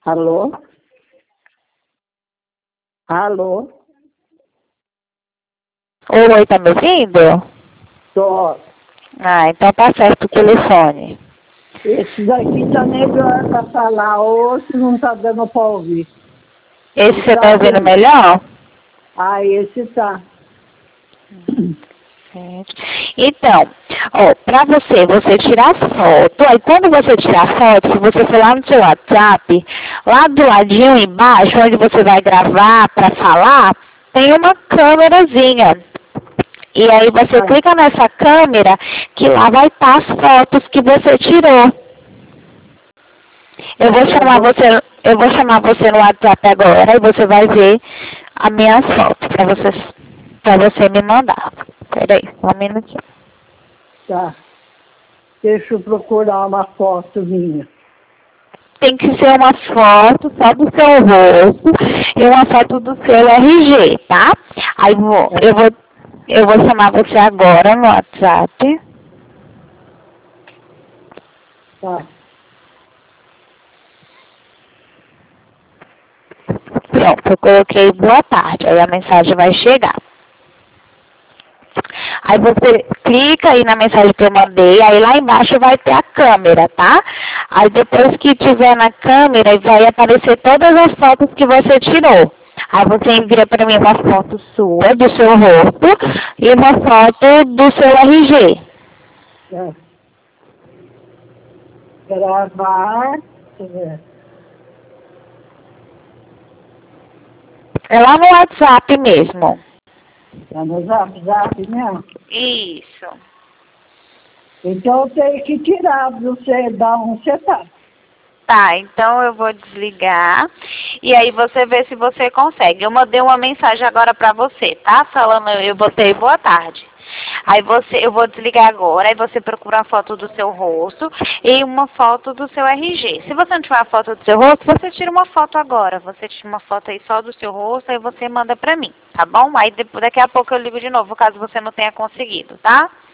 Alô? Alô? Oi, tá me ouvindo? Tô. Ah, então tá certo o telefone. Esse daqui tá melhor pra falar, outro não tá dando pra ouvir. Esse você tá ouvindo Aí. melhor? Ah, esse tá. Certo. Então, ó, pra você tirar foto, aí quando você tirar foto, se você for lá no seu WhatsApp, lá do ladinho embaixo, onde você vai gravar pra falar, tem uma câmerazinha. E aí você clica nessa câmera, que lá vai estar as fotos que você tirou. Eu vou chamar você no WhatsApp agora e você vai ver as minhas fotos pra você me mandar. Peraí, só um minutinho. Tá. Deixa eu procurar uma foto minha. Tem que ser uma foto só do seu rosto e uma foto do seu RG, tá? Aí eu vou chamar você agora no WhatsApp. Tá. Pronto, eu coloquei boa tarde, aí a mensagem vai chegar. Aí você clica aí na mensagem que eu mandei, aí lá embaixo vai ter a câmera, tá? Aí depois que tiver na câmera, vai aparecer todas as fotos que você tirou. Aí você envia para mim uma foto sua, do seu rosto, e uma foto do seu RG. É. Gravar. É lá no WhatsApp mesmo. Tá no Zap mesmo? Isso. Então eu tenho que tirar pra você dar um setup. Tá, então eu vou desligar e aí você vê se você consegue. Eu mandei uma mensagem agora pra você, tá? Falando, eu botei boa tarde. Aí eu vou desligar agora, aí você procura uma foto do seu rosto e uma foto do seu RG. Se você não tiver a foto do seu rosto, você tira uma foto agora. Você tira uma foto aí só do seu rosto, aí você manda pra mim, tá bom? Aí daqui a pouco eu ligo de novo, caso você não tenha conseguido, tá?